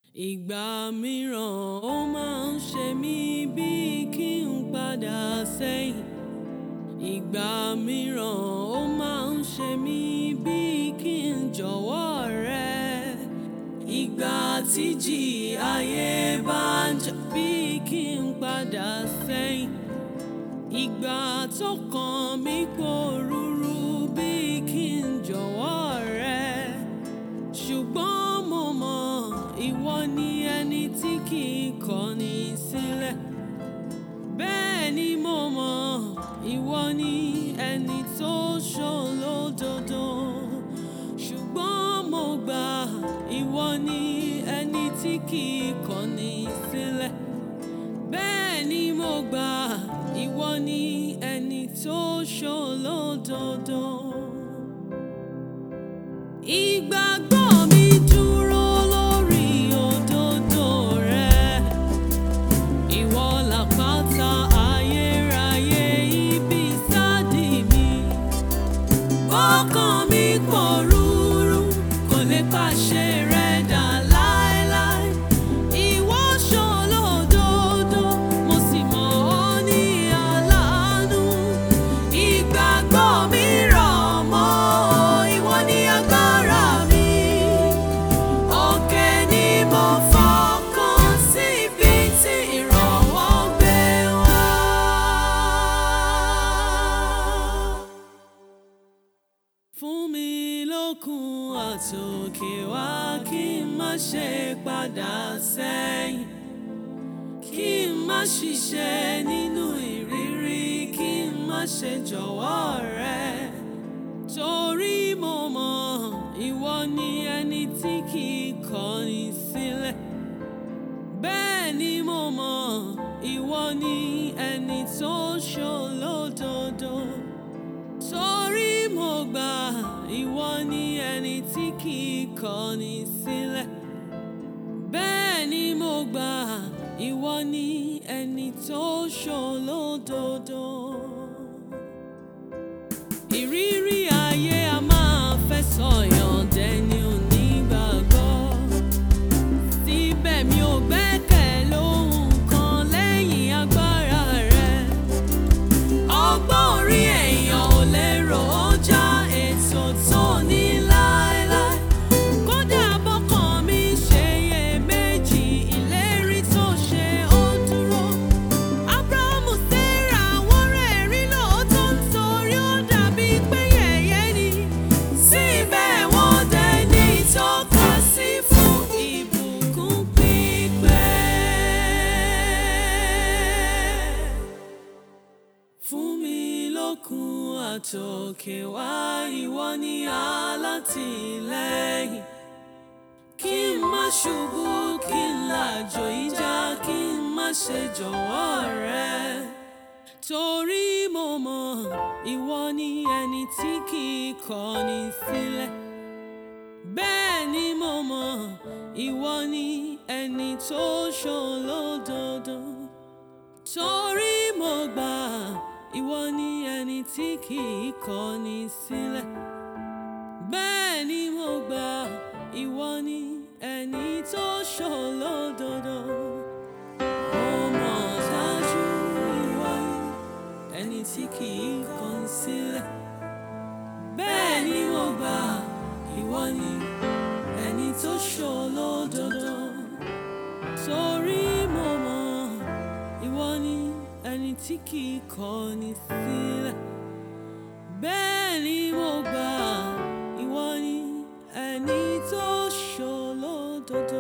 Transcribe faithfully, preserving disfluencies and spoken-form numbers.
Ìgbà mìíràn ó máa ń ṣe mí bíi kí n padà sẹ́yìn. Ìgbà mìíràn ó máa ń ṣe mí bíi kí n jọ̀wọ́ rẹ. Ìgbà tí jì ayé bá ń jà bíi kí n padà sẹ́yìn. Ìgbà tó kàn mí pòrúurú bíi kí n jọ̀wọ́ rẹ. Ṣùgbọ́n mo mọ̀ ìwọ ni ẹni tí kì í kọ̀ni sílẹ̀. Bẹ́ẹ̀ ni mo mọ̀ ìwọ ni ẹni tó ṣòlódodo. Ṣùgbọ́n mo gbà ìwọ ni ẹni tí kì í kọ̀ni sílẹ̀. Bẹ́ẹ̀ ni mo gbà ìwọ ni ẹni tó ṣòlódodo. Ìgbàgbọ́ mi dúró lórí òdodo rẹ. Ìwọ làpáta ayérayé, ibi ìsádi mi. Ọkàn mi pòrúurú, kò lè pàṣẹ rẹ dà láéláé. Ìwọ ṣòlódodo, mo sì mọ̀ ọ́ ní aláàánú. Ìgbàgbọ́ mi rọ̀ mọ́ ìwọ ní agbára mi. Òkè ni mo fọkàn sí, ibi tí ìrànwọ́ gbé wá. Fún mi lókun àtòkè wá, kí n má ṣe padà sẹ́yìn. Kí n má ṣiṣẹ́ nínú ìrírí, kí n má ṣe jọ̀wọ́ rẹ. Torí mo mọ̀ ìwọ ni ẹni tí kì í kọ̀ni sílẹ̀. Bẹ́ẹ̀ ni mo mọ̀ ìwọ ni ẹni tó ṣòlódodo. Torí mo gbà ìwọ ni ẹni tí kì í kọ̀ni sílẹ̀. Bẹ́ẹ̀ ni mo gbà ìwọ ni ẹni tó ṣòlódodo. Ìrírí ayé a máa fẹ́ sọ̀yàn dẹni onígbàgbọ́. Síbẹ̀ mi ò gbẹ́kẹ̀ lóhun kan lẹ́yìn agbára rẹ. Ọgbọ́n orí èèyàn ò lè rò ó já ètò tó ní láéláé. Kódà bọ́kàn mi ṣe iyèméjì, ìlérí tó ṣe ó dúró. Ábúráhámù, Sárà wọ́n rẹ́rìn lóòótọ́ nítorí ó dàbí pé yẹ̀yẹ́ ni. Síbẹ̀ wọ́n dẹni ìtọ́ka sí fún ìbùkún pípẹ́. Fún mi lókun àtòkè wá, ìwọ ni alátìlẹ́yìn. Kí n má ṣubú, kí n làjò ìjà, kí n má ṣe jọ̀wọ́ rẹ. Torí mo mọ̀ ìwọ ni ẹni tí kì í kọ̀ni sílẹ̀. Bẹ́ẹ̀ ni mo mọ̀ ìwọ ni ẹni tó ṣòlódodo. Torí mo gbà ìwọ ni ẹni tí kì í kọ̀ni sílẹ̀. Bẹ́ẹ̀ ni mo gbà ìwọ ni ẹni tó ṣòlódodo. Mo mọ̀ dájú ìwọ ni ẹni tí kì í kọ̀ni sílẹ̀. Bẹ́ẹ̀ ni mo gbà ìwọ ni ẹni tó ṣòlódodo. Torí mo mọ̀ ìwọ ni ẹni tí kì í kọ̀ni sílẹ̀. Bẹ́ẹ̀ ni mo gbà ìwọ ni ẹni tó ṣòlódodo.